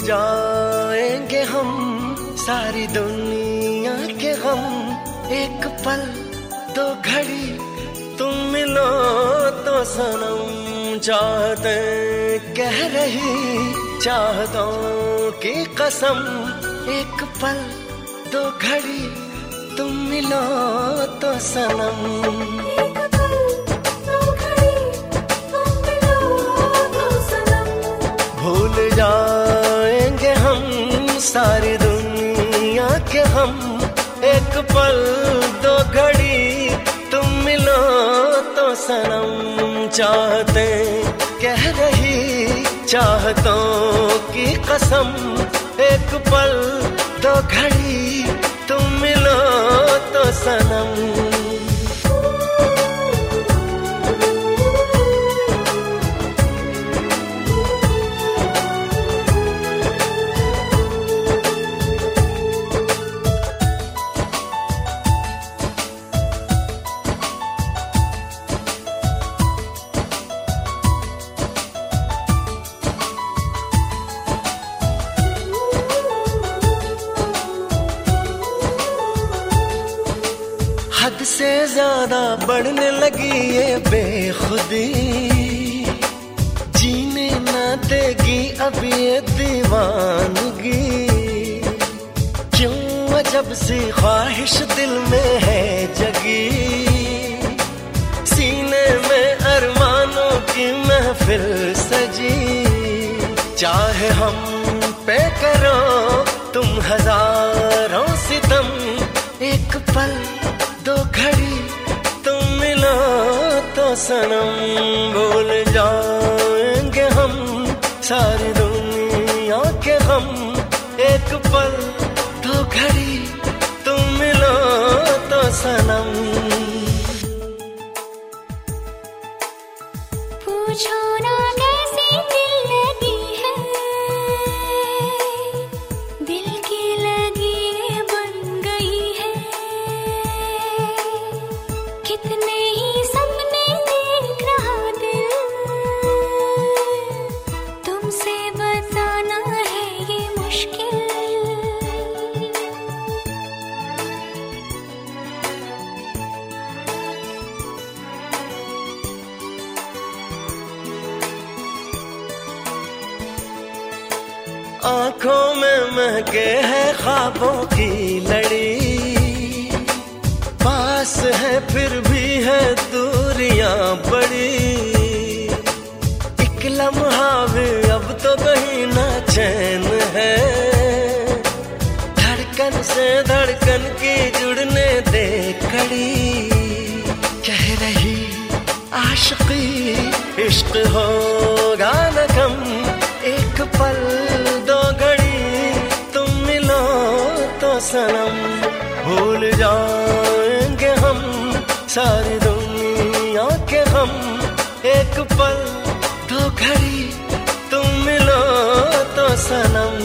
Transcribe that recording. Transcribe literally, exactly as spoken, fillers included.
जाएंगे हम सारी दुनिया के गम, एक पल दो घड़ी तुम मिलो तो सनम। चाहते कह रही चाहतों की कसम, एक पल दो घड़ी तुम मिलो तो सनम। भूल जाएंगे हम सारी दुनिया के हम, एक पल दो घड़ी तुम मिलो तो सनम। चाहते कह रही चाहतों की कसम, एक पल दो घड़ी तुम मिलो तो सनम। हद से ज्यादा बढ़ने लगी ये बेखुदी, जीने ना देगी अब ये दीवानगी। क्यों अजब सी ख्वाहिश दिल में है जगी, सीने में अरमानों की महफिल सजी। चाहे हम पे करो तुम हजारों सितम, एक पल दो घड़ी तुम मिलो तो सनम। भूल जाएंगे हम सारी दुनिया के गम, एक पल दो घड़ी तुम मिलो तो सनम। पूछो ना कैसी दिल लगी है, दिल की लगी बन गई है। कितने ही सपने देख रहा दिल, तुमसे बताना है ये मुश्किल। आंखों में महके है ख्वाबों की लड़ी, पास है फिर भी है दूरियां बड़ी। एक लम्हा भी अब तो कहीं ना चैन है, धड़कन से धड़कन की जुड़ने दे कड़ी। कह रही आशिकी इश्क होगा न कम, एक पल दो घड़ी तुम मिलो तो सनम। भूल जाएंगे हम सारी दुनिया के हम, एक पल दो घड़ी तुम मिलो तो सनम।